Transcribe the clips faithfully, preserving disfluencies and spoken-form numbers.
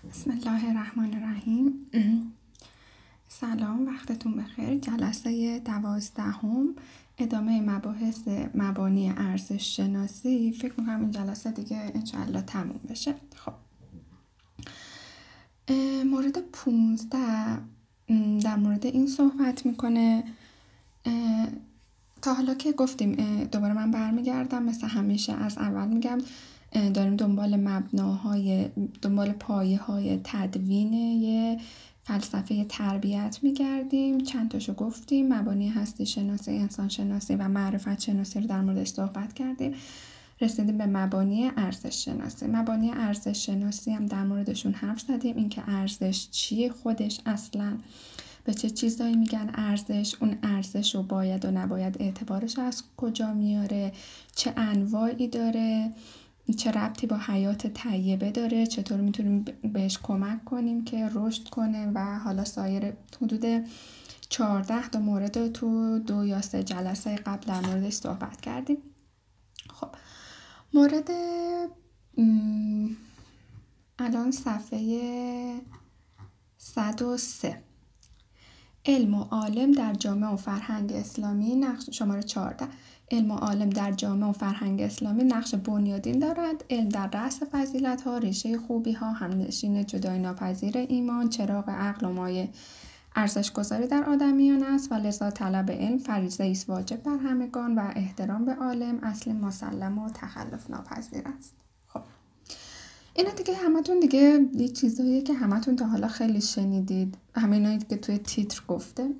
بسم الله الرحمن الرحیم. سلام، وقتتون بخیر. جلسه دوازدهم ادامه مباحث مبانی ارزش شناسی. فکر میکنم این جلسه دیگه انشاءالله تموم بشه. خب مورد پونزده در مورد این صحبت میکنه. تا حالا که گفتیم، دوباره من برمیگردم مثل همیشه از اول میگم داریم دنبال مبناهای دنبال پایه های تدوین یه فلسفه تربیت میگردیم. چند تاشو گفتیم، مبانی هستی شناسی، انسان شناسی و معرفت شناسی رو در موردش صحبت کردیم. رسیدیم به مبانی ارزش شناسی. مبانی ارزش شناسی هم در موردشون حرف زدیم، اینکه ارزش چیه خودش، اصلا به چه چیزایی میگن ارزش، اون ارزش رو باید و نباید اعتبارش از کجا میاره، چه انواعی داره، چه ربطی با حیات طیبه داره، چطور میتونیم بهش کمک کنیم که رشد کنه و حالا سایر حدود چهارده تا مورد تو دو یا سه جلسه قبل در موردش صحبت کردیم. خب مورد الان صفحه صد و سه، علم و عالم در جامعه و فرهنگ اسلامی نقش شماره چهارده. علم و عالم در جامعه و فرهنگ اسلامی نقش بنیادین دارد. علم در رأس فضیلت ها، ریشه خوبی ها، همنشین جدای ناپذیر ایمان، چراغ عقل و مایه ارزش گذاری در آدمیان است و لذا طلب علم فریضه ایست واجب بر همگان و احترام به عالم اصل مسلم و تخلف ناپذیر است. خب اینا دیگه همتون دیگه یه چیزاییه که همتون تا حالا خیلی شنیدید، همینایی که توی تیتر گفته.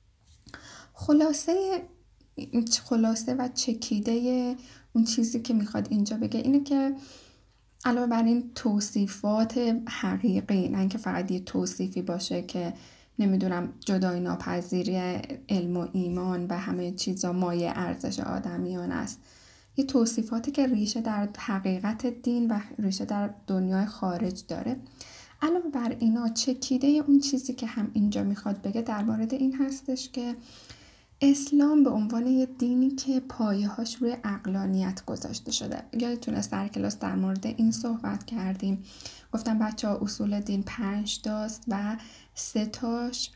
خلاصه خلاصه و چکیده اون چیزی که میخواد اینجا بگه اینه که علاوه بر این توصیفات حقیقی، نه اینکه فقط یه توصیفی باشه که نمیدونم جدای ناپذیری علم و ایمان و همه چیزا مایه ارزش آدمیان است، یه توصیفاتی که ریشه در حقیقت دین و ریشه در دنیای خارج داره. علاوه بر اینا چکیده اون چیزی که هم اینجا میخواد بگه در مورد این هستش که اسلام به عنوان یه دینی که پایه‌هاش روی عقلانیت گذاشته شده. یادتونه سر کلاس در مورد این صحبت کردیم، گفتم بچه ها اصول دین پنج تاست و سه تاش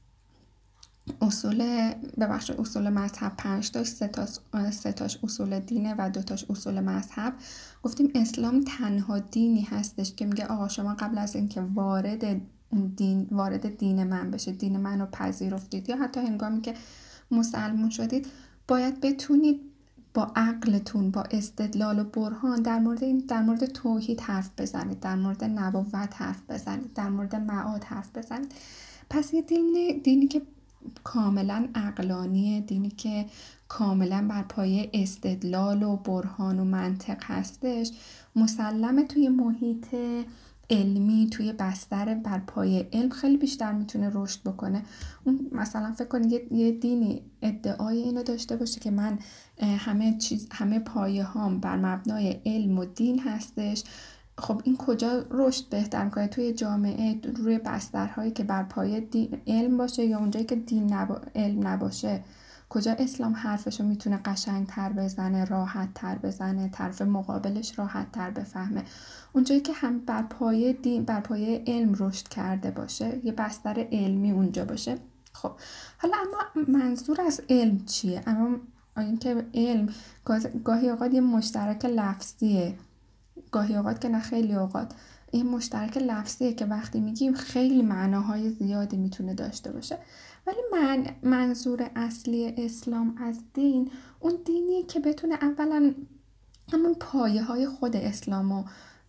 اصول ببخش اصول مذهب پنج تاش سه تاش سه تاش اصول دینه و دو تاش اصول مذهب. گفتیم اسلام تنها دینی هستش که میگه آقا شما قبل از اینکه وارد دین وارد دین من بشه، دین منو پذیرفتید یا حتی هنگامی که مسلمون شدید، باید بتونید با عقلتون، با استدلال و برهان در مورد این در مورد توحید حرف بزنید، در مورد نبوت حرف بزنید، در مورد معاد حرف بزنید. پس یه دین دینی که کاملا عقلانیه، دینی که کاملا بر پایه استدلال و برهان و منطق هستش، مسلمه توی محیط علمی، توی بستر بر پایه علم خیلی بیشتر میتونه رشد بکنه. اون مثلا فکر کنید یه،, یه دینی ادعای اینو داشته باشه که من همه چیز همه پایه هام بر مبنای علم و دین هستش، خب این کجا رشد بهتر میکنه؟ توی جامعه روی بسترهایی که بر پایه دین علم باشه یا اونجایی که دین نبا... علم نباشه، کجا اسلام حرفشو میتونه قشنگ تر بزنه، راحت تر بزنه، طرف مقابلش راحت تر بفهمه؟ اونجایی که هم بر پایه دین بر پایه علم رشد کرده باشه، یه بستر علمی اونجا باشه. خب حالا اما منظور از علم چیه؟ اما اینکه علم گاهی اوقات یه مشترک لفظیه، گاهی اوقات که نه خیلی اوقات این مشترک لفظیه که وقتی میگیم خیلی معناهای زیادی میتونه داشته باشه. ولی من منظور اصلی اسلام از دین اون دینیه که بتونه اولا همون پایه های خود اسلامو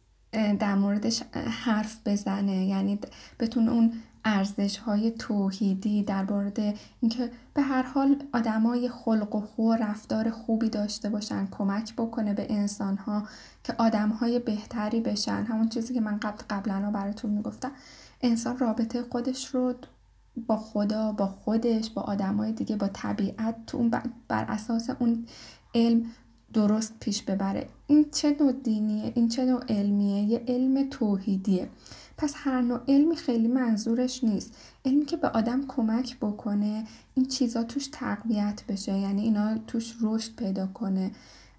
در موردش حرف بزنه، یعنی بتونه اون ارزش های توحیدی در مورد اینکه به هر حال آدمای خلق و خو و رفتار خوبی داشته باشن، کمک بکنه به انسان ها که آدم های بهتری بشن. همون چیزی که من قبل قبلا براتون میگفتم، انسان رابطه خودش رو با خدا، با خودش، با آدمای دیگه، با طبیعت تو اون بر اساس اون علم درست پیش ببره. این چه نوع دینیه؟ این چه نوع علمیه؟ یه علم توحیدیه. پس هر نوع علمی خیلی منظورش نیست. علمی که به آدم کمک بکنه این چیزا توش تقویت بشه، یعنی اینا توش رشد پیدا کنه،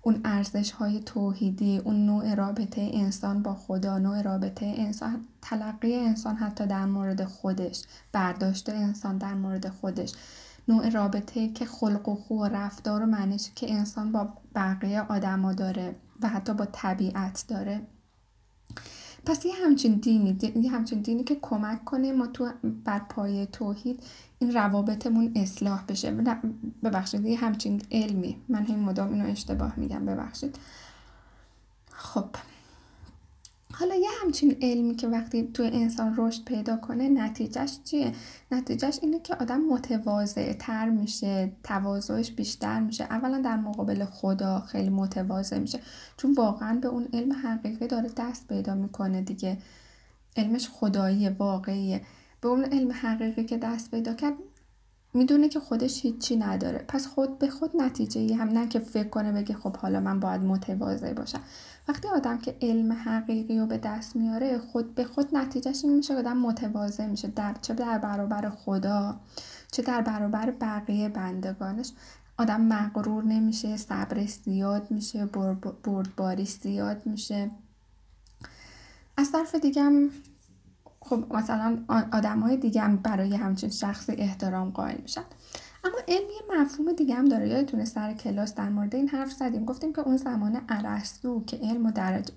اون ارزش های توحیدی، اون نوع رابطه انسان با خدا، نوع رابطه انسان، تلقی انسان حتی در مورد خودش، برداشت انسان در مورد خودش، نوع رابطه که خلق و خو و رفتار و معنیش که انسان با بقیه آدما داره و حتی با طبیعت داره. پس یه همچین دینی یه همچین دینی که کمک کنه ما تو بر پایه توحید این روابطمون اصلاح بشه. ببخشید یه همچین علمی، من هم مدام اینو اشتباه میگم، ببخشید. خب حالا یه همچین علمی که وقتی تو انسان رشد پیدا کنه نتیجهش چیه؟ نتیجهش اینه که آدم متواضع تر میشه، تواضعش بیشتر میشه. اولا در مقابل خدا خیلی متواضع میشه، چون واقعا به اون علم حقیقی داره دست پیدا میکنه دیگه، علمش خدایی واقعیه. به اون علم حقیقی که دست پیدا کرد میدونه که خودش هیچی نداره، پس خود به خود نتیجه ای هم نه که فکر کنه بگه خب حالا من باید متواضع باشم. وقتی آدم که علم حقیقی رو به دست میاره خود به خود نتیجهش این میشه آدم متواضع میشه، در چه در برابر خدا چه در برابر بقیه بندگانش. آدم مغرور نمیشه، صبرش زیاد میشه، بردباریش زیاد میشه. از طرف دیگه هم خب مثلا آدم های دیگه هم برای همچین شخصی احترام قائل میشن. اما علم یه مفهوم دیگه هم داره. یادتونه سر کلاس در مورد این حرف زدیم، گفتیم که اون زمان ارسطو که علم و درجه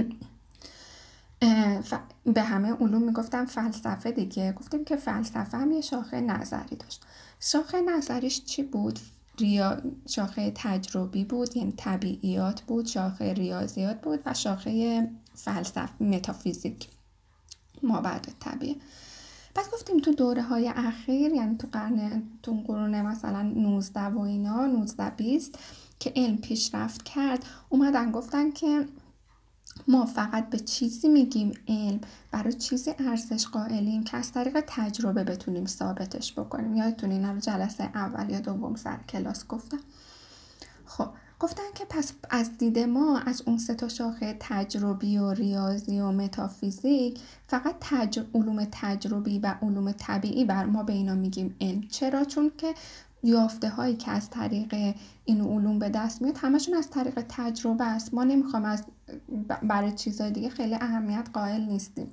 ف... به همه علوم میگفتم فلسفه دیگه، گفتیم که فلسفه هم یه شاخه نظری داشت. شاخه نظریش چی بود؟ ریا... شاخه تجربی بود، یعنی طبیعیات بود، شاخه ریاضیات بود و شاخه فلسفه متافیزیک، مابعد طبیعه. پس گفتیم تو دوره های اخیر، یعنی تو قرن تو قرون مثلا نوزده و اینا، نوزده بیست که علم پیشرفت کرد، اومدن گفتن که ما فقط به چیزی میگیم علم، برای چیزی ارزش قائلیم که از طریق تجربه بتونیم ثابتش بکنیم. یادتونه اینا رو جلسه اول یا دوم سر کلاس گفتم. خب گفتن که پس از دید ما از اون سه تا شاخه تجربی و ریاضی و متافیزیک فقط تج... علوم تجربی و علوم طبیعی بر ما به اینا میگیم علم. چرا؟ چون که یافته هایی که از طریق این علوم به دست میاد همشون از طریق تجربه است. ما نمیخوام از برای چیزهای دیگه خیلی اهمیت قائل نیستیم.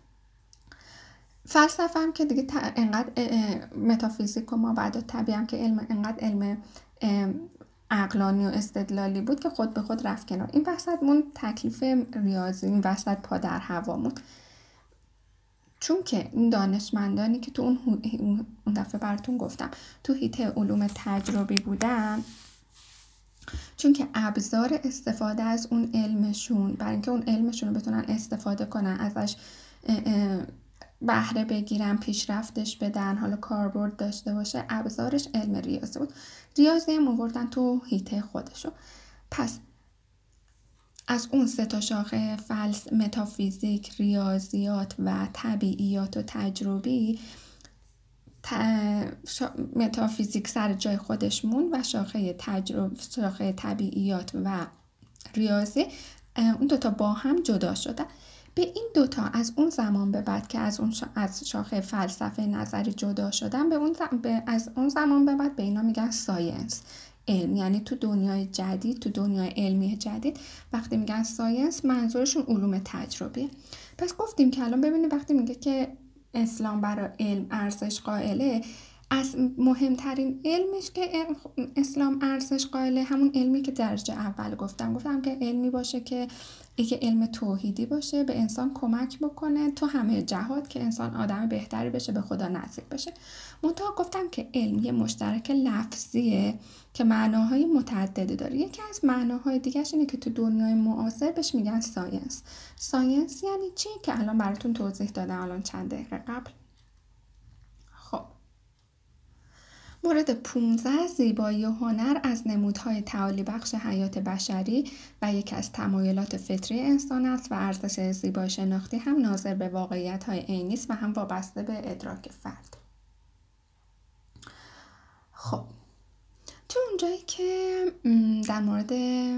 فلسفه هم که دیگه انقدر متافیزیک و مابعد طبیعی هم که علم انقدر علم عقلانی و استدلالی بود که خود به خود رفت کنار. این وسط مون تکلیف ریاضی، این وسط پا در هوا مون، چون که این دانشمندانی که تو اون اون دفعه براتون گفتم تو حیطه علوم تجربی بودن، چون که ابزار استفاده از اون علمشون، برای اینکه اون علمشون رو بتونن استفاده کنن، ازش بهره بگیرن، پیشرفتش بدن، حالا کاربرد داشته باشه، ابزارش علم ریاضی بود. ریاضی هم آوردن تو حیطه خودشو. پس از اون سه تا شاخه فلس، متافیزیک، ریاضیات و طبیعیات و تجربی، شا... متافیزیک سر جای خودش مون و شاخه تجربه، شاخه طبیعیات و ریاضی، اون دوتا با هم جدا شدن. به این دوتا از اون زمان به بعد که از اون شا... از شاخه فلسفه نظری جدا شدن، به اون زم... به... از اون زمان به بعد به اینا میگن ساینس، علم. یعنی تو دنیای جدید، تو دنیای علمی جدید وقتی میگن ساینس منظورشون علوم تجربیه. پس گفتیم که الان ببینید وقتی میگه که اسلام برای علم ارزش قائله، از مهمترین علمش که اسلام ارزش قائله همون علمی که درجه اول گفتم گفتم که علمی باشه که یه علم توحیدی باشه، به انسان کمک بکنه تو همه جهات که انسان آدم بهتری بشه، به خدا نزدیک بشه. منتها گفتم که علم یه مشترک لفظیه که معناهای متعددی داره. یکی از معناهای دیگه‌اش اینه که تو دنیای معاصر بهش میگن ساینس. ساینس یعنی چی که الان براتون توضیح دادم الان چند دقیقه قبل. خب مورد پانزده، زیبایی و هنر از نمودهای تعالی بخش حیات بشری و یکی از تمایلات فطری انسان است و ارزش زیبایی شناختی هم ناظر به واقعیت‌های عینی است و هم وابسته به ادراک فرد. خب تو اونجایی که در مورد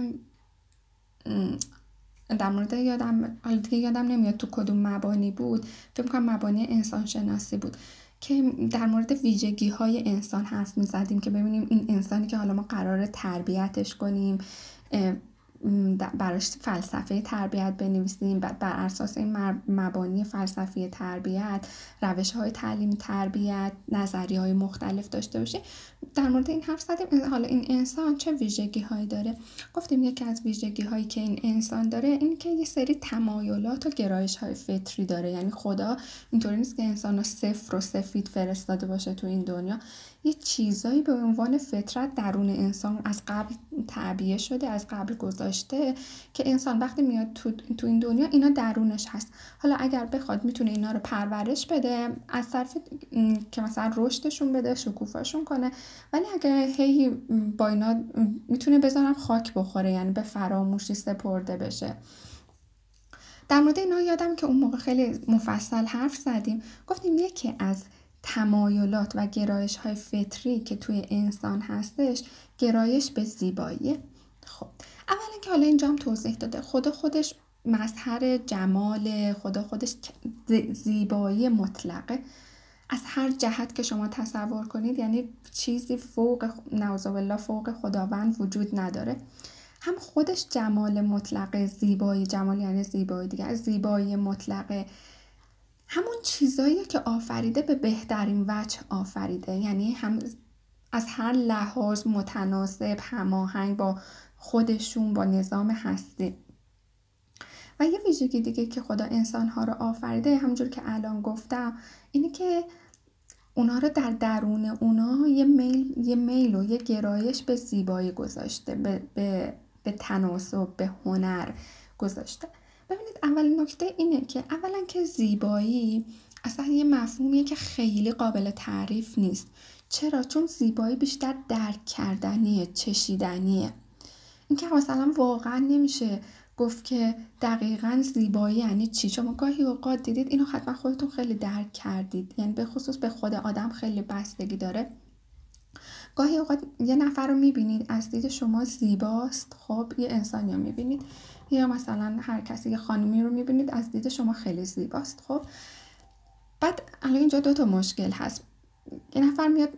در مورد یادم حالا دیگه یادم نمیاد تو کدوم مبانی بود، فکر می‌کنم مبانی انسان شناسی بود که در مورد ویژگی های انسان حرف می زدیم که ببینیم این انسانی که حالا ما قراره تربیتش کنیم، براش فلسفه تربیت بنویسیم، بعد بر اساس این مبانی فلسفی تربیت روش های تعلیم تربیت نظریه های مختلف داشته باشیم. در مورد این حرف زدیم. حالا این انسان چه ویژگی هایی داره؟ گفتیم یکی از ویژگی هایی که این انسان داره این که یه سری تمایلات و گرایش های فطری داره. یعنی خدا اینطوری نیست که انسان رو صفر و سفید فرستاده باشه تو این دنیا. یه چیزایی به عنوان فطرت درون انسان از قبل تعبیه شده، از قبل گذاشته که انسان وقتی میاد تو, تو این دنیا اینا درونش هست. حالا اگر بخواد میتونه اینا رو پرورش بده از طرف که مثلا رشدشون بده، شکوفاشون کنه، ولی اگر هی با اینا میتونه بذارم خاک بخوره، یعنی به فراموشی سپرده بشه. در مورد اینا یادم که اون موقع خیلی مفصل حرف زدیم. گفتیم یکی از تمایلات و گرایش های فطری که توی انسان هستش گرایش به زیبایی. خب اولا که حالا اینجا هم توضیح داده خدا خودش مظهر جمال، خدا خودش زیبایی مطلقه از هر جهت که شما تصور کنید. یعنی چیزی فوق نعوذ بالله فوق خداوند وجود نداره. هم خودش جمال مطلق، زیبایی، جمال یعنی زیبایی دیگه، زیبایی مطلقه همون چیزایی که آفریده به بهترین وجه آفریده. یعنی هم از هر لحاظ متناسب، هماهنگ با خودشون، با نظام هستی. و یه ویژگی دیگه که خدا انسان‌ها رو آفریده همونجور که الان گفتم اینه که اونا رو در درون اونا یه میل یه میل و یه گرایش به زیبایی گذاشته، به به به تناسب، به هنر گذاشته. ببینید اول نکته اینه که اولا که زیبایی اصلا یه مفهومیه که خیلی قابل تعریف نیست. چرا؟ چون زیبایی بیشتر درک کردنیه، چشیدنیه. این که مثلا واقعا نمیشه گفت که دقیقاً زیبایی یعنی چی. شما گاهی اوقات دیدید اینو حتما خودتون خیلی درک کردید، یعنی به خصوص به خود آدم خیلی بستگی داره. گاهی اوقات یه نفر رو میبینید از دید شما زیباست، خب یه انسانی رو میبینید، یا مثلا هر کسی یه خانومی رو میبینید از دید شما خیلی زیباست. خب بعد الان اینجا دو تا مشکل هست. یه نفر میاد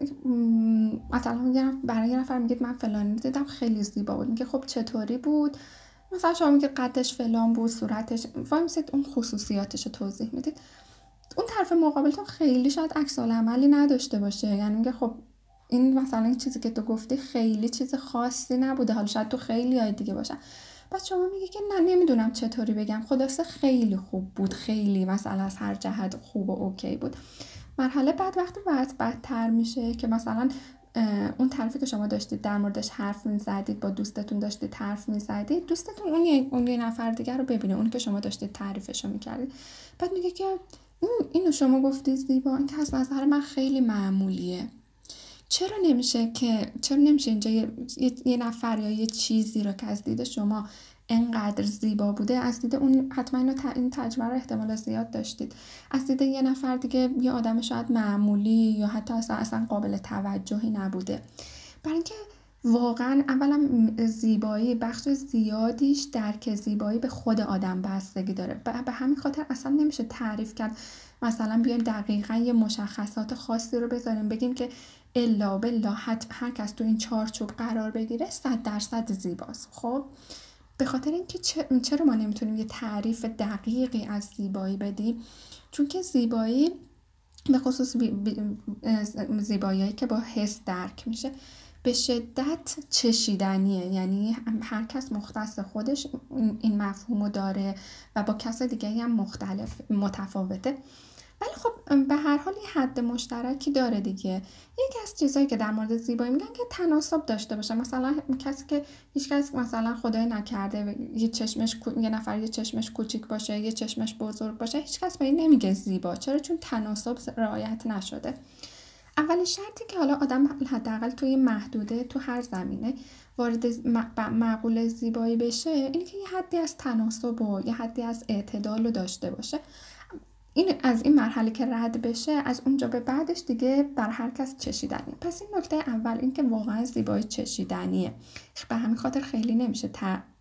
مثلا برای یه نفر میگید من فلانی دیدم خیلی زیبا بود، میگه خب چطوری بود؟ مثلا شما میگید قدش فلان بود، صورتش، وایمیسید اون خصوصیاتش رو توضیح میدید. اون طرف مقابلتون خیلی شاید عکس العملی نداشته باشه، یعنی میگه خب این مثلا این چیزی که تو گفتی خیلی چیز خاصی نبوده، حالا شاید تو خیلی های دیگه باشه. بعد شما میگه که نه نمیدونم چطوری بگم، خلاصه خیلی خوب بود، خیلی مثلا از هر جهت خوب و اوکی بود. مرحله بعد وقتی وضع بدتر میشه که مثلا اون طرفی که شما داشتید در موردش حرف میزدید، با دوستتون داشتید حرف میزدید، دوستتون اون یه, اون یه نفر دیگر رو ببینه، اون که شما داشتید تعریفش رو میکردید، بعد میگه که اینو شما گفتی زیبا، این که از نظر من خیلی معمولیه. چرا نمیشه که چرا نمیشه اینجا یه, یه نفر یا یه چیزی رو که از دید شما انقدر زیبا بوده، از دید اون حتما اینو این تجربه رو احتمال زیاد داشتید، از دید یه نفر دیگه یه آدم شاید معمولی یا حتی اصلا, اصلا قابل توجهی نبوده. برای اینکه واقعا اولا زیبایی بخش زیادیش درک زیبایی به خود آدم بستگی داره. به همین خاطر اصلا نمیشه تعریف کرد مثلا بیایم دقیقاً یه مشخصات خاصی رو بذاریم بگیم که الا بالله هر کس تو این چارچوب قرار بگیره صد درصد زیباست. خب به خاطر اینکه چرا ما نمیتونیم یه تعریف دقیقی از زیبایی بدیم؟ چون که زیبایی به خصوص زیبایی‌هایی که با حس درک میشه به شدت چشیدنیه. یعنی هر کس مختص خودش این مفهومو داره و با کس دیگه هم مختلف متفاوته، ولی خب به هر حال یه حد مشترکی داره دیگه. یکی از چیزایی که در مورد زیبایی میگن که تناسب داشته باشه. مثلا کسی که هیچ کس مثلا خدای نکرده یه چشمش یه نفر یه چشمش کوچیک باشه، یه چشمش بزرگ باشه، هیچ کس به این نمیگه زیبا. چرا؟ چون تناسب رعایت نشده. اولین شرطی که حالا آدم حداقل توی محدوده تو هر زمینه وارد معقول زیبایی بشه اینه که یه حدی از تناسب و یه حدی از اعتدال رو داشته باشه. این از این مرحله که رد بشه از اونجا به بعدش دیگه بر هر کس چشیدنیه. پس این نکته اول این که واقعا زیبایی چشیدنیه، به همین خاطر خیلی نمیشه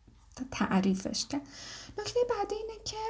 تعریفش کرد. نکته بعدی اینه که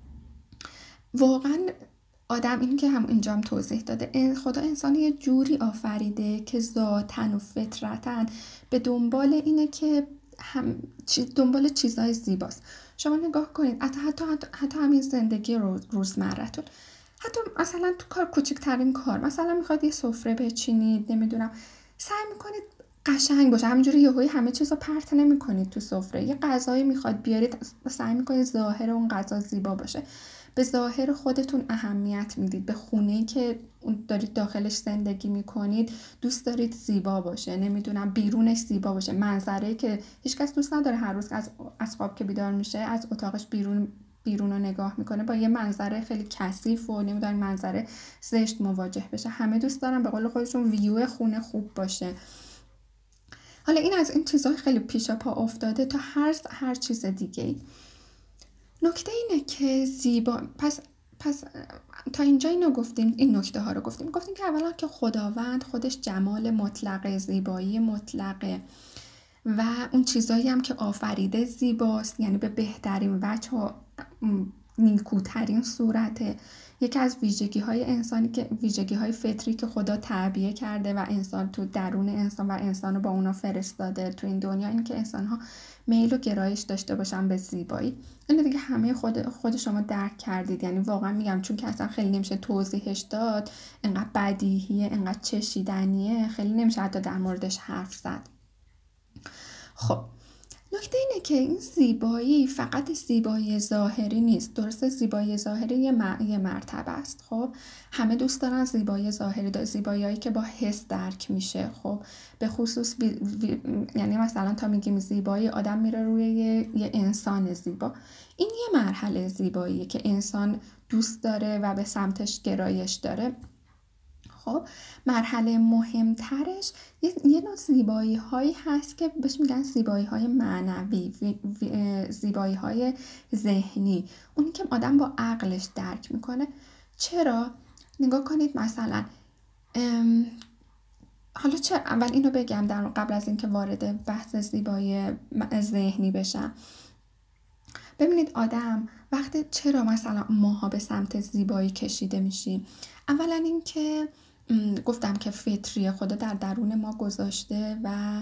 واقعا آدم، این که هم اینجا هم توضیح داده، خدا انسان یه جوری آفریده که ذاتن و فطرتن به دنبال اینه که هم دنبال چیزای زیباست. شما نگاه کنید حتی حتی حتی, حتی همین زندگی روز روزمره‌تون، حتی مثلا تو کار، کوچکترین کار، مثلا میخواد یه سفره بچینید، نمیدونم سعی میکنید قشنگ باشه، همینجوری یهویی همه چیزو پرت نمیکنید تو سفره. یه غذایی میخواد بیارید، سعی میکنید ظاهر اون غذا زیبا باشه. به ظاهر خودتون اهمیت میدید، به خونه‌ای که دارید داخلش زندگی میکنید دوست دارید زیبا باشه، نمیدونم بیرونش زیبا باشه، منظره‌ای که هیچکس دوست نداره هر روز از از خواب که بیدار میشه از اتاقش بیرون بیرون رو نگاه میکنه با یه منظره خیلی کثیف و نمیدونم منظره زشت مواجه بشه. همه دوست دارن به قول خودشون ویو خونه خوب باشه. حالا این از این چیزهای خیلی پیش پا افتاده تا هر هر چیز دیگه ای. نکته اینه که زیبا پس پس تا اینجا اینو گفتیم، این نکته ها رو گفتیم گفتیم که اولا که خداوند خودش جمال مطلقه، زیبایی مطلقه و اون چیزایی هم که آفریده زیباست، یعنی به بهترین وجه و نیکوترین صورته. یکی از ویژگی های انسانی که ویژگی های فطری که خدا تعبیه کرده و انسان تو درون انسان و انسان رو با اونا فرستاده تو این دنیا، این که انسان ها میل و گرایش داشته باشن به زیبایی. اینو دیگه همه خود خود شما درک کردید، یعنی واقعا میگم چون که اصلا خیلی نمیشه توضیحش داد، انقدر بدیهیه، انقدر چشیدنیه، خیلی نمیشه حتی در موردش حرف زد. خب نکته اینه که این زیبایی فقط زیبایی ظاهری نیست. درسته زیبایی ظاهری یه, م... یه مرتبه است. خب همه دوست دارن زیبایی ظاهری دار، زیباییایی که با حس درک میشه. خب به خصوص وی... وی... یعنی مثلا تا میگیم زیبایی آدم میره روی یه, یه انسان زیبا. این یه مرحله زیباییه که انسان دوست داره و به سمتش گرایش داره. خب مرحله مهمترش یه, یه نوع زیبایی هایی هست که بهش میگن زیبایی های معنوی، زیبایی های ذهنی، اونی که آدم با عقلش درک میکنه. چرا؟ نگاه کنید مثلا حالا چرا اول اینو بگم در قبل از اینکه وارد بحث زیبایی ذهنی بشم. ببینید آدم وقتی چرا مثلا ماها به سمت زیبایی کشیده میشیم، اولا این که گفتم که فطریه، خدا در درون ما گذاشته و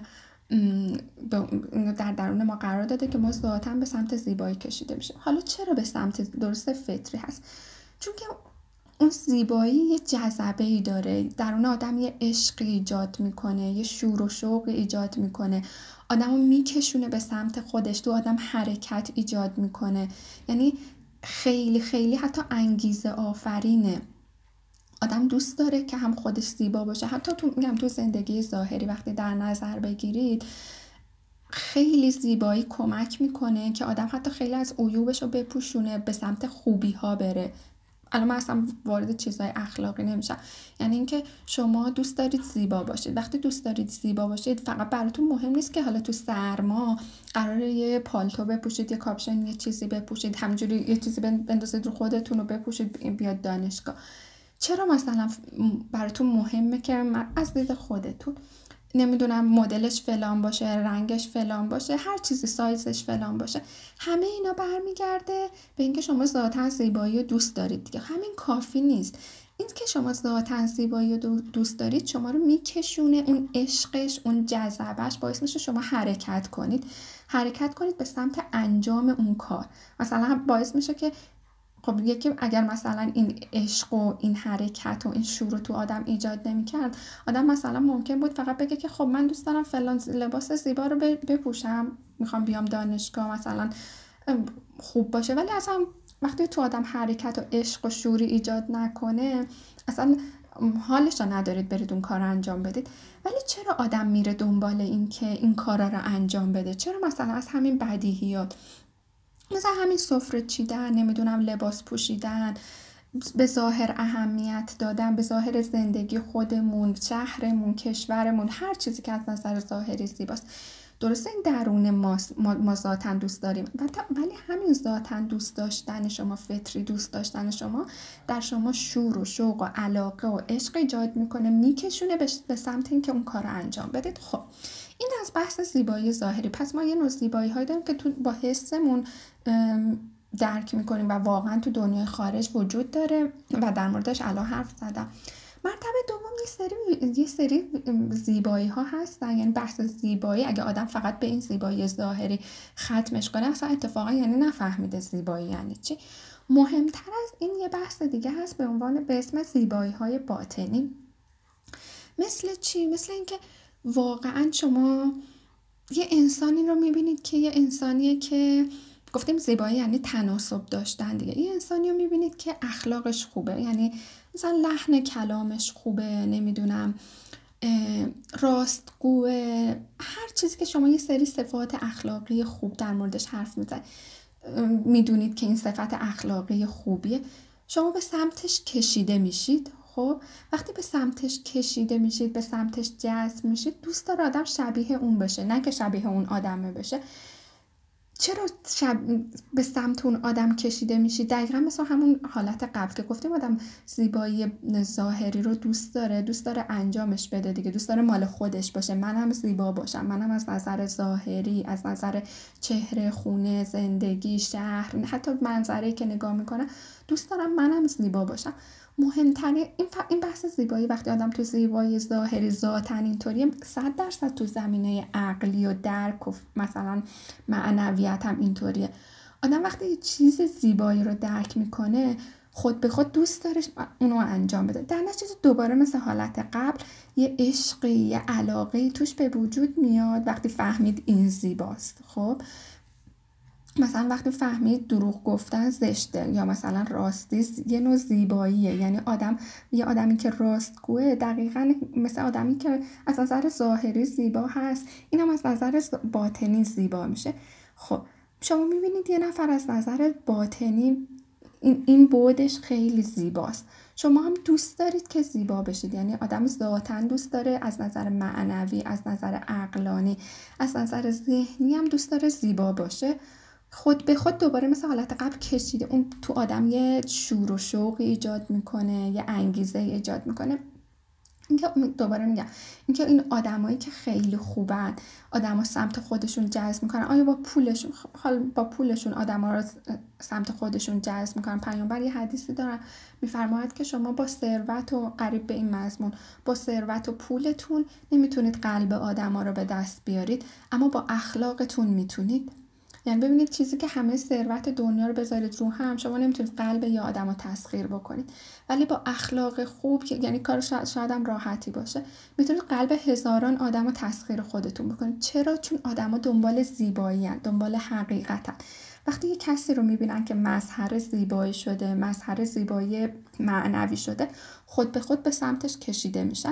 در درون ما قرار داده که ما ذاتاً به سمت زیبایی کشیده میشیم. حالا چرا به سمت درست فطری هست؟ چون که اون زیبایی یه جذبه‌ای داره، درون آدم یه عشقی ایجاد میکنه، یه شور و شوقی ایجاد میکنه، آدمو میکشونه به سمت خودش، تو آدم حرکت ایجاد میکنه، یعنی خیلی خیلی حتی انگیزه آفرینه. آدم دوست داره که هم خودش زیبا باشه. حتی تو میگم تو زندگی ظاهری وقتی در نظر بگیرید خیلی زیبایی کمک میکنه که آدم حتی خیلی از عیوبش رو بپوشونه، به سمت خوبی ها بره. الان من اصلا وارد چیزای اخلاقی نمیشم، یعنی اینکه شما دوست دارید زیبا باشید. وقتی دوست دارید زیبا باشید فقط براتون مهم نیست که حالا تو سرما قراره یه پالتو بپوشید، یه کاپشن، یه چیزی بپوشید، همینجوری یه چیزی بندازید رو خودتون رو بپوشید بیاد دانشگاه. چرا مثلا براتون مهمه که از دید خودتون نمیدونم مدلش فلان باشه، رنگش فلان باشه، هر چیزی سایزش فلان باشه؟ همه اینا برمیگرده به اینکه شما ذاتاً زیبایی رو دوست دارید دیگه. همین کافی نیست. این که شما ذاتاً زیبایی رو دوست دارید شما رو میکشونه، اون عشقش، اون جذبش باعث میشه شما حرکت کنید حرکت کنید به سمت انجام اون کار. مثلا باعث میشه که خب یکی اگر مثلا این عشق و این حرکت و این شور رو تو آدم ایجاد نمی‌کرد، آدم مثلا ممکن بود فقط بگه که خب من دوست دارم فلان لباس زیبا رو بپوشم، میخوام بیام دانشگاه مثلا خوب باشه، ولی اصلا وقتی تو آدم حرکت و عشق و شوری ایجاد نکنه اصلا حالش رو ندارید برید اون کار رو انجام بدید. ولی چرا آدم میره دنبال این که این کارا رو انجام بده؟ چرا مثلا از همین بدیهیات، مثلا همین سفره چیدن، نمیدونم لباس پوشیدن، به ظاهر اهمیت دادن، به ظاهر زندگی خودمون، شهرمون، کشورمون، هر چیزی که از نظر ظاهری زیباست، درسته این درون ما ما ذاتاً دوست داریم، ولی همین ذاتاً دوست داشتن شما، فطری دوست داشتن شما در شما شور و شوق و علاقه و عشق ایجاد میکنه، میکشونه به سمت این که اون کار رو انجام بدید. خب این از بحث زیبایی ظاهری. پس ما یه نوع زیبایی هایی داریم که تو با حسمون درک میکنیم و واقعا تو دنیای خارج وجود داره و در موردش الان حرف زدم. مرتبه دوم یه سری یه سری زیبایی ها هستن، یعنی بحث زیبایی اگه آدم فقط به این زیبایی ظاهری ختمش کنه اصلا اتفاقا یعنی نفهمیده زیبایی یعنی چی. مهمتر از این یه بحث دیگه هست به عنوان به اسم زیبایی های باطنی. مثل چی؟ مثل اینکه واقعا شما یه انسانی رو میبینید که یه انسانیه که گفتیم زیبایی یعنی تناسب داشتن دیگه. یه انسانی رو میبینید که اخلاقش خوبه، یعنی مثلا لحن کلامش خوبه، نمیدونم راستگوه، هر چیزی که شما یه سری صفات اخلاقی خوب در موردش حرف میزنید میدونید که این صفت اخلاقی خوبیه، شما به سمتش کشیده میشید. خب وقتی به سمتش کشیده میشید، به سمتش جذب میشید، دوست داره آدم شبیه اون بشه، نه که شبیه اون آدمه بشه. چرا شب... به سمت اون آدم کشیده میشید؟ دقیقا مثل همون حالت قبل که گفتیم آدم زیبایی ظاهری رو دوست داره، دوست داره انجامش بده دیگه، دوست داره مال خودش باشه، من هم زیبا باشم، منم از نظر ظاهری، از نظر چهره، خونه، زندگی، شهر، حتی منظری که نگاه میکنه دوست دارم منم زیبا باشم. مهمترین این, ف... این بحث زیبایی وقتی آدم تو زیبایی ظاهری ذاتن اینطوریه، صد درصد تو زمینه عقلی و درک و مثلا معنویت هم اینطوریه. آدم وقتی یه چیز زیبایی رو درک میکنه خود به خود دوست داره اونو انجام بده. در نتیجه دوباره مثل حالت قبل یه عشقی، یه علاقه توش به وجود میاد وقتی فهمید این زیباست. خب مثلا وقتی فهمید دروغ گفتن زشته یا مثلا راستی یه نوع زیباییه، یعنی آدم یه آدمی که راستگوه دقیقاً مثل آدمی که از نظر ظاهری زیبا هست اینم از نظر باطنی زیبا میشه. خب شما میبینید یه نفر از نظر باطنی این این بعدش خیلی زیباست، شما هم دوست دارید که زیبا بشید، یعنی آدم ذاتاً دوست داره از نظر معنوی، از نظر عقلانی، از نظر ذهنی هم دوست داره زیبا باشه. خود به خود دوباره مثل حالت قبل کشیده اون تو آدم یه شور و شوقی ایجاد میکنه، یه انگیزه ایجاد میکنه. اینکه دوباره میگم اینکه این آدمایی که خیلی خوبن، آدما سمت خودشون جذب میکنن، آیا با پولشون حال با پولشون آدما رو سمت خودشون جذب میکنن؟ پیامبر یه حدیثی دارن میفرماید که شما با ثروت و قریب به این مضمون با ثروت و پولتون نمیتونید قلب آدما رو به دست بیارید، اما با اخلاقتون میتونید. یعنی ببینید چیزی که همه ثروت دنیا رو بذارید رو هم، شما نمیتونید قلب یه آدم رو تسخیر بکنید، ولی با اخلاق خوب که یعنی کار شاید, شاید هم راحتی باشه میتونید قلب هزاران آدم رو تسخیر خودتون بکنید. چرا؟ چون آدم ها دنبال زیبایی هن، دنبال حقیقت هن. وقتی یه کسی رو میبینن که مظهر زیبایی شده، مظهر زیبایی معنوی شده، خود به خود به سمتش کشیده میشن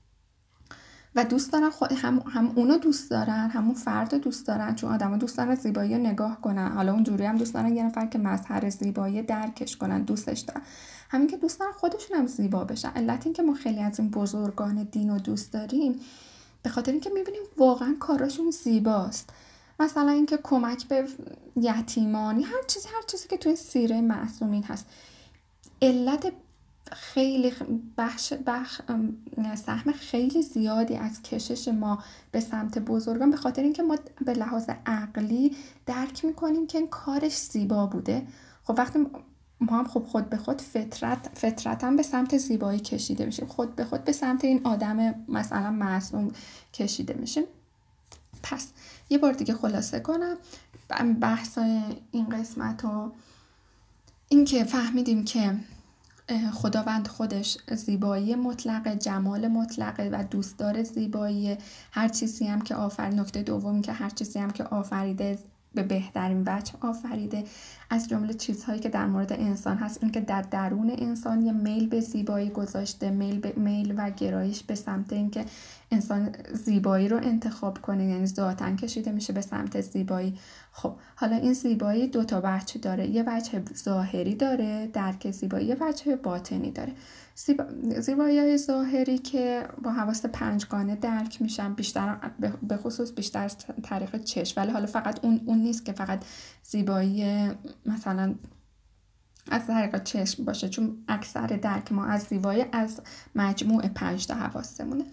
و دوست دارن خود هم هم اونو دوست دارن، همون فرد دوست دارن، چون آدما دوست دارن زیبایی رو نگاه کنن، حالا اون جوری هم دوست دارن یه نفر که مظهر زیبایی درکش کنن، دوستش دارن، همین که دوست دارن خودشون هم زیبا بشن. علت این که ما خیلی از این بزرگان دین رو دوست داریم به خاطر اینکه میبینیم واقعا کاراشون زیباست. مثلا اینکه کمک به یتیمانی، هر چیزی هر چیزی که توی سیره معصومین هست. علت خیلی بخش بخش سهم خیلی زیادی از کشش ما به سمت بزرگان به خاطر اینکه ما به لحاظ عقلی درک میکنیم که این کارش زیبا بوده. خب وقتی ما هم خب خود به خود فطرت فطرتاً به سمت زیبایی کشیده میشیم، خود به خود به سمت این آدم مثلا معصوم کشیده میشیم. پس یه بار دیگه خلاصه کنم بحث این قسمت رو، این که فهمیدیم که خداوند خودش زیبایی مطلقه، جمال مطلقه و دوستدار زیبایی. هر چیزی هم که آفرید، نکته دومی که هر چیزی هم که آفریده به بهترین وجه آفریده. از جمله چیزهایی که در مورد انسان هست این که در درون انسان یه میل به زیبایی گذاشته، میل به میل و گرایش به سمت اینکه انسان زیبایی رو انتخاب کنه، یعنی ذاتاً کشیده میشه به سمت زیبایی. خب حالا این زیبایی دو تا وجه داره، یه وجه ظاهری داره درک زیبایی، یه وجه باطنی داره. زیبا... زیبایی های ظاهری که با حواس پنجگانه درک میشن، بیشتر به خصوص بیشتر طریق چشم، ولی حالا فقط اون اون نیست که فقط زیبایی مثلا از طریق چشم باشه، چون اکثر درک ما از زیبایی از مجموع پنج تا حواسمونه.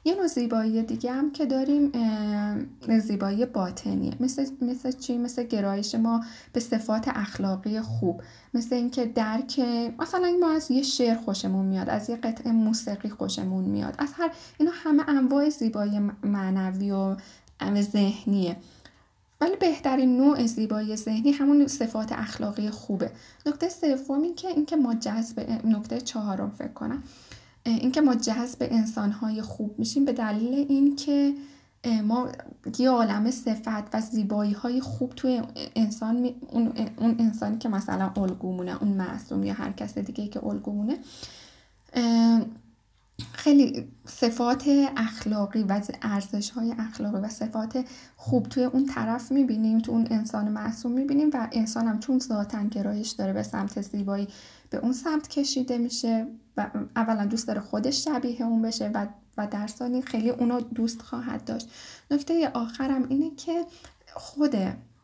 یه نوع زیبایی دیگه هم که داریم زیبایی باطنیه. مثل مثل چی؟ مثل گرایش ما به صفات اخلاقی خوب، مثل اینکه درک مثلا ما از یه شعر خوشمون میاد، از یه قطعه موسیقی خوشمون میاد، از هر اینا همه انواع زیبایی معنوی و ذهنیه. ولی بهترین نوع زیبایی ذهنی همون صفات اخلاقی خوبه. نکته سوم این که این که ما جذب نکته چهارم فکر کنم این که ما جذب انسان‌های خوب میشیم به دلیل این که ما یه عالمه صفت و زیبایی‌های خوب توی انسان می... اون... اون انسانی که مثلا الگومونه، اون معصوم یا هر کس دیگه که الگومونه، خیلی صفات اخلاقی و ارزش‌های اخلاقی و صفات خوب توی اون طرف می‌بینیم، تو اون انسان معصوم می‌بینیم و انسان هم چون ذاتاً گرایش داره به سمت زیبایی به اون سمت کشیده میشه و اولا دوست داره خودش شبیه اون بشه و و در ثانی خیلی اونو دوست خواهد داشت. نکته آخرم اینه که خود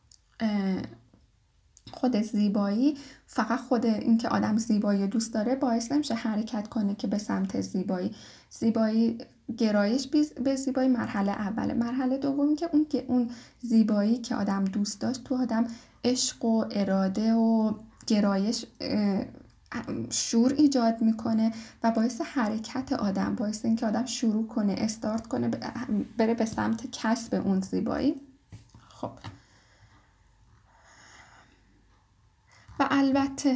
خود زیبایی، فقط خود این که آدم زیبایی دوست داره باعث نمیشه حرکت کنه که به سمت زیبایی. زیبایی گرایش به زیبایی مرحله اوله. مرحله دوم که اون که اون زیبایی که آدم دوست داشت تو آدم عشق و اراده و گرایش شور ایجاد میکنه و باعث حرکت آدم، باعث این که آدم شروع کنه، استارت کنه، بره به سمت کسب اون زیبایی. خب و البته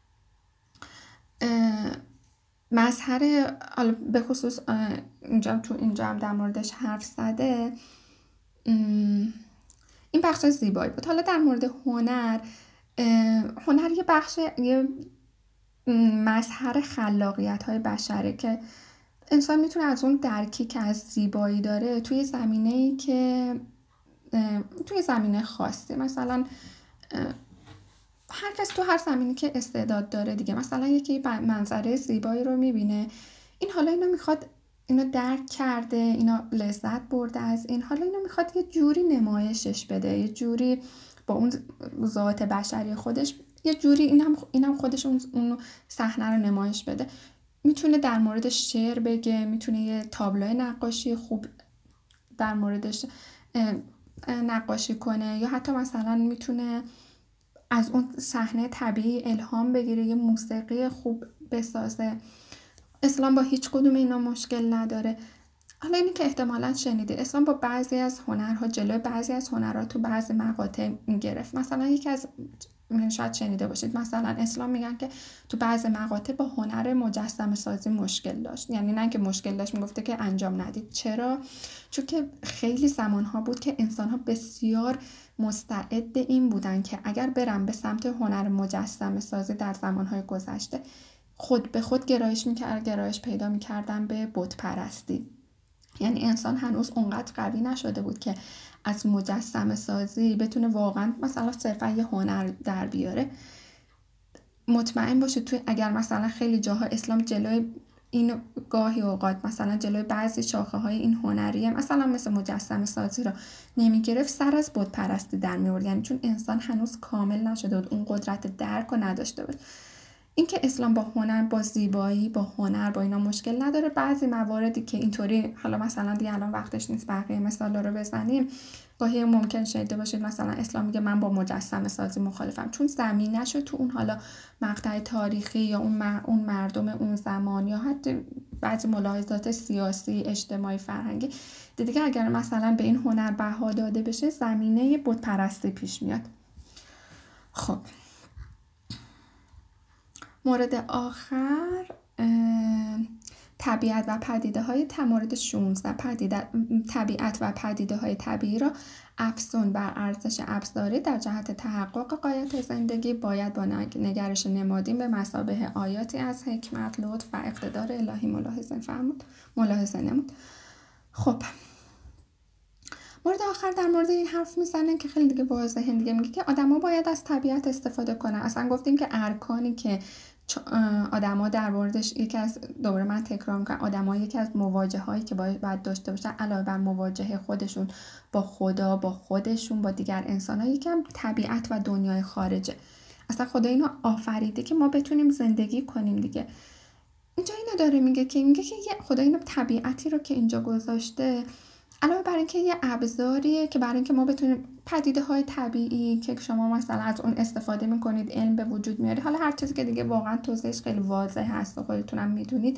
مظهر، به خصوص اینجا تو اینجا هم در موردش حرف زده، این بخش زیبایی بود. حالا در مورد هنر، هنر یه بخش، یه مظهر خلاقیت های بشره که انسان میتونه از اون درکی که از زیبایی داره توی زمینه‌ای که توی زمینه خاصی، مثلا هر کس تو هر زمینی که استعداد داره دیگه، مثلا یکی منظره زیبایی رو میبینه، این حالا اینو میخواد، اینو درک کرده، اینو لذت برده از این، حالا اینو میخواد یه جوری نمایشش بده، یه جوری با اون ذات بشری خودش یه جوری اینم اینم خودش اون صحنه رو نمایش بده. میتونه در موردش شعر بگه، میتونه یه تابلو نقاشی خوب در موردش نقاشی کنه، یا حتی مثلا میتونه از اون صحنه طبیعی الهام بگیره، یه موسیقی خوب بسازه. اسلام با هیچ کدوم اینا مشکل نداره. حالا اینی که احتمالاً شنیدید، اسلام با بعضی از هنرها جلوی بعضی از هنرها تو بعضی مقاطع میگرفت. مثلا یکی از شاید شنیده باشید، مثلا اسلام میگن که تو بعضی مقاطع با هنر مجسمه سازی مشکل داشت. یعنی نه که مشکل داشت، میگفته که انجام ندید. چرا؟ چون که خیلی زمانها بود که انسانها بسیار مستعد این بودن که اگر برن به سمت هنر مجسمه سازی در زمانهای گذشته، خود به خود گرایش میکرد گرایش پیدا میکردن به بت پرستی. یعنی انسان هنوز اونقدر قوی نشده بود که از مجسمه سازی بتونه واقعا مثلا صرفا یه هنر در بیاره. مطمئن باشید توی اگر مثلا خیلی جاها اسلام جلوی این گاهی اوقات مثلا جلوی بعضی شاخه های این هنریه مثلا مثل مجسمه سازی رو نمیگرفت، سر از بت پرستی در میورد. یعنی چون انسان هنوز کامل نشده بود، اون قدرت درک رو نداشته بود. این که اسلام با هنر، با زیبایی، با هنر، با اینا مشکل نداره. بعضی مواردی که اینطوری، حالا مثلا دیگه الان وقتش نیست بقیه مثالا رو بزنیم، گاهی ممکن شده باشید مثلا اسلام میگه من با مجسمه سازی مخالفم، چون زمینه‌شو تو اون حالا مقطع تاریخی یا اون اون مردم اون زمان یا حتی بعضی ملاحظات سیاسی، اجتماعی، فرهنگی دیگه، اگر مثلا به این هنر بها داده بشه زمینه بت پرستی پیش میاد. خب مورد آخر طبیعت و پدیده های مورد شانزده طبیعت و پدیده های طبیعی را افزون بر ارزش ابزاری در جهت تحقق غایت زندگی باید با نگرش نمادین به مثابه آیاتی از حکمت، لطف و اقتدار الهی ملاحظه فرمود ملاحظه نمود. خب مورد آخر در مورد این حرف میزنن که خیلی دیگه واضحه دیگه، میگه که آدما باید از طبیعت استفاده کنن. اصلا گفتیم که ارکانی که آدما در موردش، یکی از دوباره من تکرار میکنم، آدما یکی از مواجههایی که باید, باید داشته باشن علاوه بر مواجهه خودشون با خدا، با خودشون، با دیگر انسان‌ها، یکم طبیعت و دنیای خارجه. اصلا خدا اینو آفریده که ما بتونیم زندگی کنیم دیگه. اینجا اینو داره میگه که میگه که یه خدا اینو طبیعتی رو که اینجا گذاشته علاوه بر اینکه یه ابزاریه که برای اینکه ما بتونیم پدیده های طبیعی که شما مثلا از اون استفاده میکنید علم به وجود میاری، حالا هر چیزی که دیگه واقعا توضیحش خیلی واضح هست و خودتونم میدونید،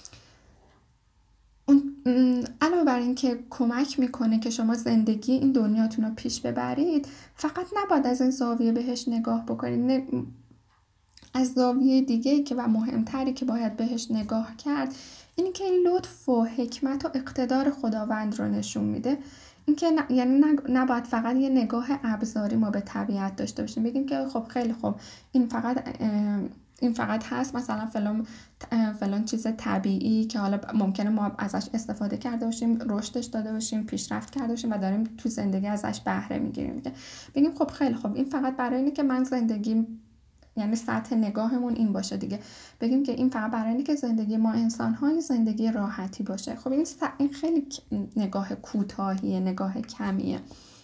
اون علاوه بر این که کمک میکنه که شما زندگی این دنیاتون رو پیش ببرید، فقط نباید از این زاویه بهش نگاه بکنید. از زاویه دیگه‌ای که و مهمتری که باید بهش نگاه کرد اینی که این لطف و حکمت و اقتدار خداوند رو نشون میده. اینکه ن... یعنی نباید فقط یه نگاه ابزاری ما به طبیعت داشته باشیم، بگیم که خب خیلی خوب این فقط این فقط هست مثلا فلان فلان چیز طبیعی که حالا ممکنه ما ازش استفاده کرده باشیم، رشدش داده باشیم، پیشرفت کرده باشیم و داریم تو زندگی ازش بهره میگیریم. بگیم خب خیلی خوب این فقط برای اینه که من زندگی، یعنی سطح نگاهمون این باشه دیگه، بگیم که این فقط برای اینه که زندگی ما انسان‌های زندگی راحتی باشه. خب این این خیلی نگاه کوتاهیه، نگاه کمیه.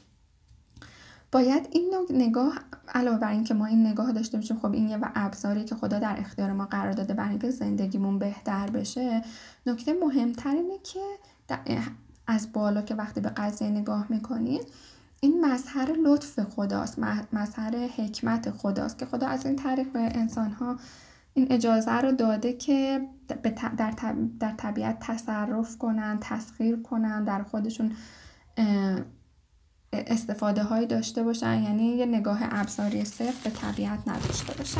باید این نگاه علاوه بر این که ما این نگاه داشته باشیم خب این یه ابزاری که خدا در اختیار ما قرار داده برای اینکه زندگیمون بهتر بشه، نکته مهمتر اینه که از بالا که وقتی به قضیه نگاه میکنید این مظهر لطف خداست، مظهر حکمت خداست که خدا از این طریق به انسان‌ها این اجازه رو داده که در در طبیعت تصرف کنن، تسخیر کنن، در خودشون استفاده هایی داشته باشن، یعنی یه نگاه ابزاری صرف به طبیعت نداشته باشن.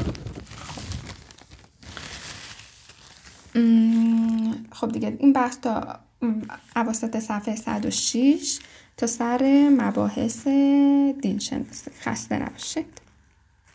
خب دیگه این بحث تا اواسط صفحه صد و شش تا سر مباحث دین شناسی. خسته نباشید.